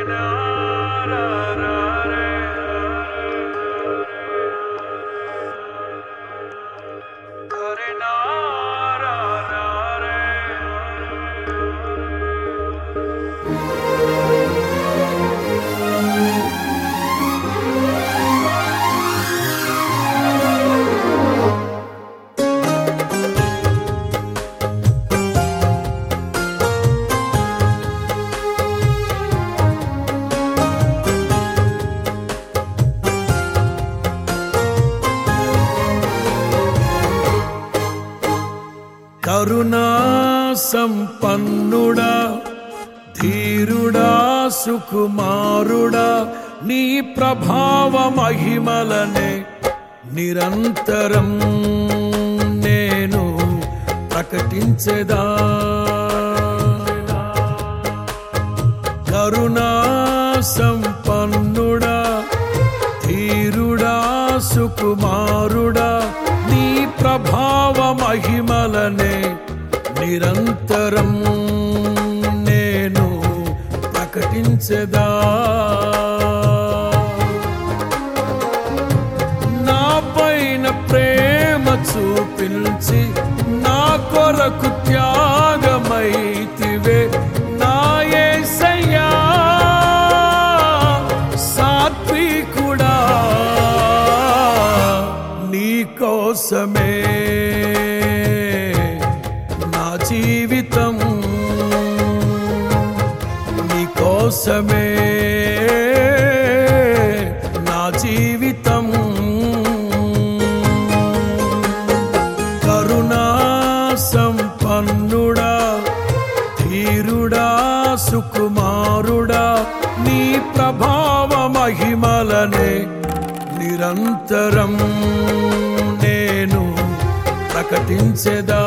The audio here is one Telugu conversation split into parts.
కరుణా సంపన్నుడా, ధీరుడా, సుకుమారుడా, నీ ప్రభావ మహిమలనే నిరంతరం నేను ప్రకటించెదా. కరుణా సంపన్నుడా, ధీరుడా, సుకుమారుడా, నీ ప్రభావ మహిమలనే నిరంతరం నేను ప్రకటించెదా. నా పైన ప్రేమ చూపించి నా కొరకు త్యాగమైతివే నా యేసయ్యా. సాత్వికుడా, నీ కోసమే నా జీవితం, నీ కోసమే నా జీవితం. కరుణా సంపన్నుడా, ధీరుడా, సుకుమారుడా, నీ ప్రభావ మహిమలనే నిరంతరం నేను ప్రకటించెదా.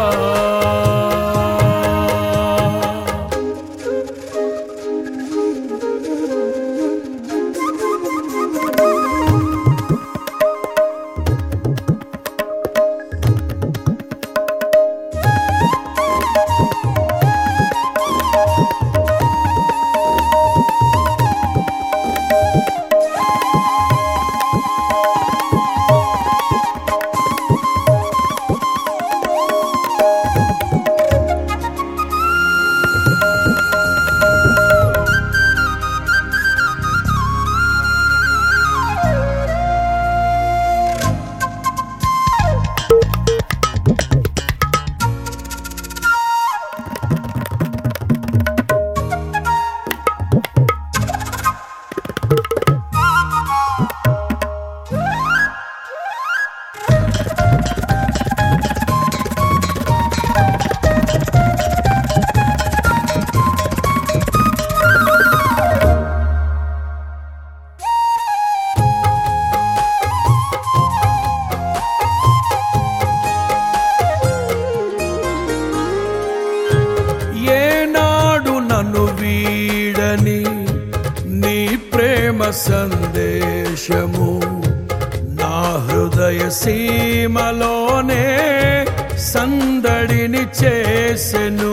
వీడని నీ ప్రేమ సందేశము నా హృదయ సీమలోనే సందడిని చేసెను.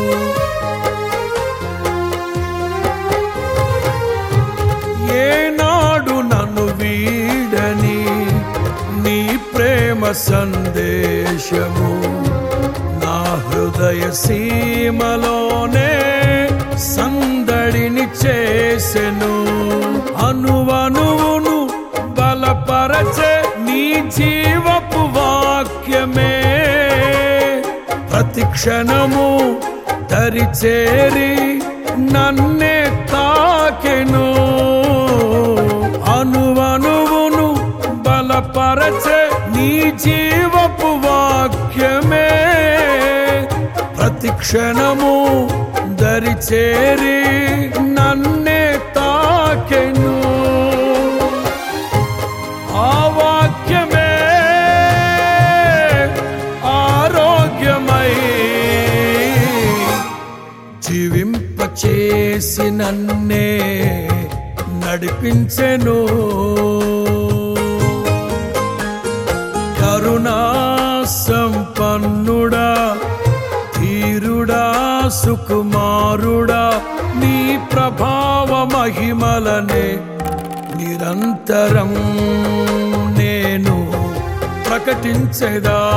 ఏనాడు నన్ను వీడని నీ ప్రేమ సందేశము నా హృదయ సీమలోనే సందడిని చేసెను. అనువనువును బలపరచే నీ జీవపు వాక్యమే ప్రతి క్షణము దరిచేరి నన్నే తాకెను. అనువనువును బలపరచే నీ జీవపు వాక్యమే ప్రతి క్షణము దరిచేరి నన్నే తాకెను. ఆ వాక్యమే ఆరోగ్యమై జీవింపచేసి నన్నే నడిపించెను. కరుణా సంపన్నుడా, ధీరుడా, సుకుమారుడా నీ ప్రభావ మహిమలనే నిరంతరం నేను ప్రకటించెదా.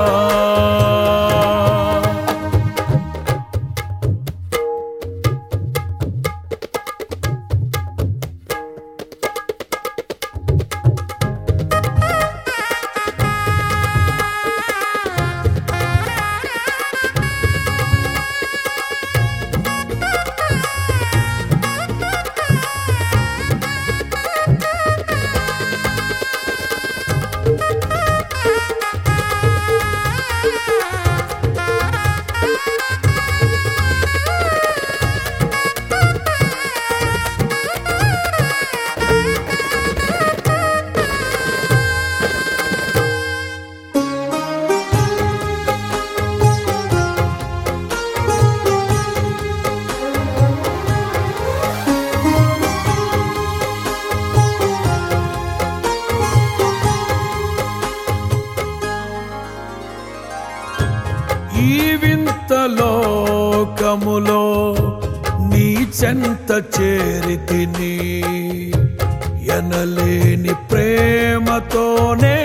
ఈ వింత లోకములో నీ చెంత చేరితిని, ఎనలేని ప్రేమతోనే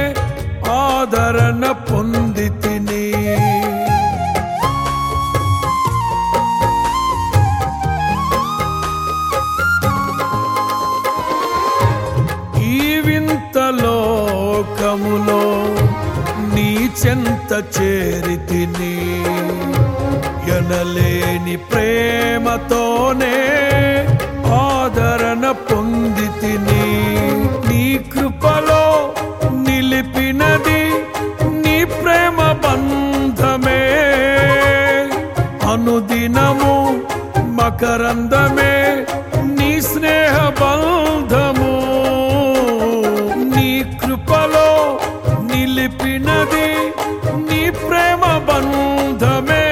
ఆదరణ పొందితిని. ఈ వింత లోకములో నీ చెంత చేరితిని, ఎనలేని ప్రేమతోనే ఆదరణ పొందితిని. నీ కృపలో నిలిపినది నీ ప్రేమ బంధమే, అనుదినము మకరందమే నీ స్నేహ బంధము. నీ కృపలో నిలిపినది నీ ప్రేమ బంధమే,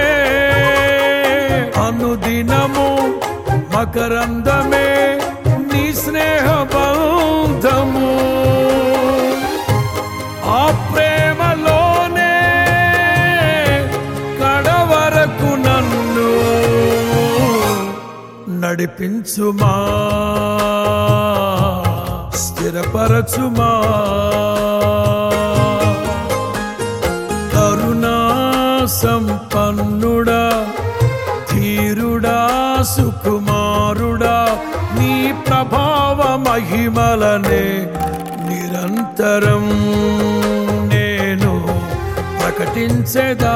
అనుదినము మకరందమే నీ స్నేహ బంధము. ఆ ప్రేమలోనే కడవరకు నన్ను నడిపించుమా, స్థిరపరచుమా. కరుణా సంపన్నుడా ధీరుడా సుకుమారుడా నీ ప్రభావ మహిమలనే నిరంతరం నేను ప్రకటించెదా.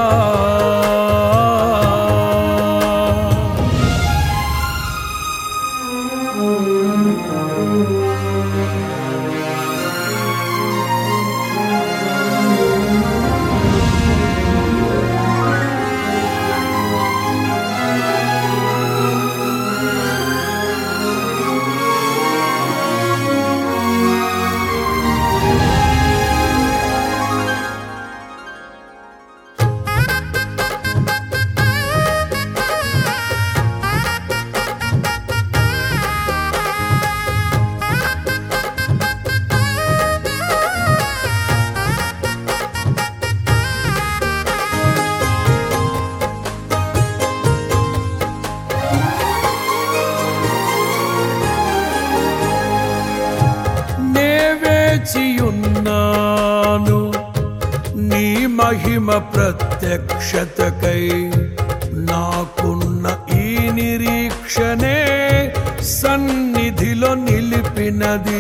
వేచియున్నాను నీ మహిమ ప్రత్యక్షతకై, నాకున్న ఈ నిరీక్షణే సన్నిధిలో నిలిపినది.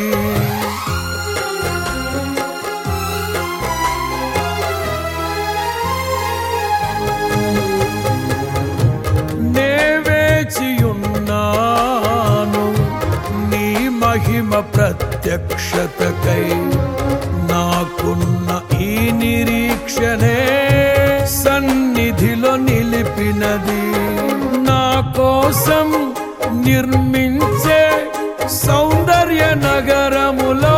నే వేచియున్నాను నీ మహిమ ప్రత్యక్షతకై, నాకున్న ఈ నిరీక్షణే సన్నిధిలో నిలిపినది. నా కోసం నిర్మించే సౌందర్య నగరములో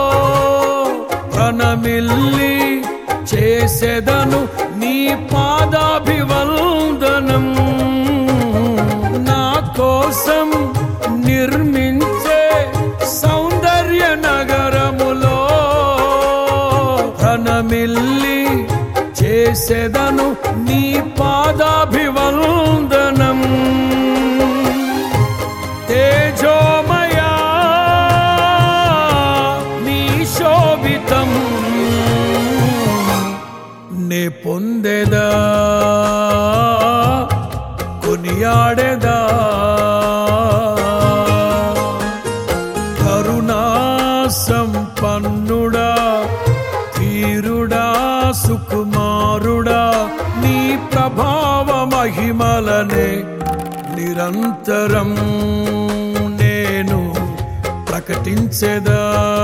ప్రణమిల్లి చేసెదను నీ పాదాభివందనం. నా కోసం నిర్మించే సౌందర్య నగరములో ప్రణమిల్లి చేసెదను నీ పాదాభివందనం. మహిమలనే నిరంతరం నేను ప్రకటించెదా.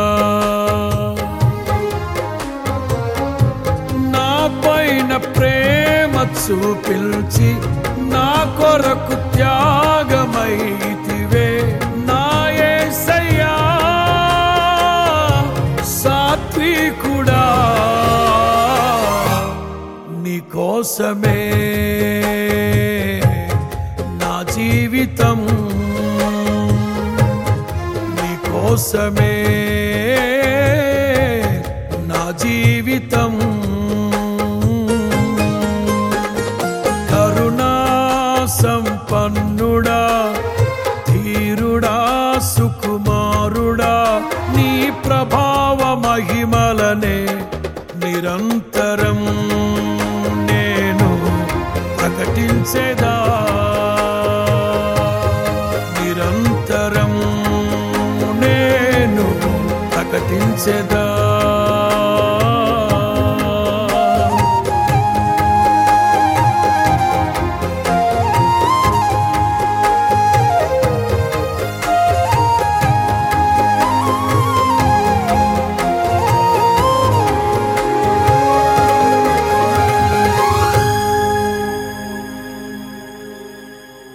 నా పైన ప్రేమ చూపించి నా కొరకు త్యాగమైతివే నా యేసయ్యా సాత్వికుడా. నీ కోసమే నా జీవితం, నీ కోసమే నా జీవితం. కరుణా సంపన్నుడా, ధీరుడా, సుకుమారుడా, నీ ప్రభావ మహిమలనే నిరంతరం నేను ప్రకటించెదా. నిరంతరం నేను ప్రకటించెదా.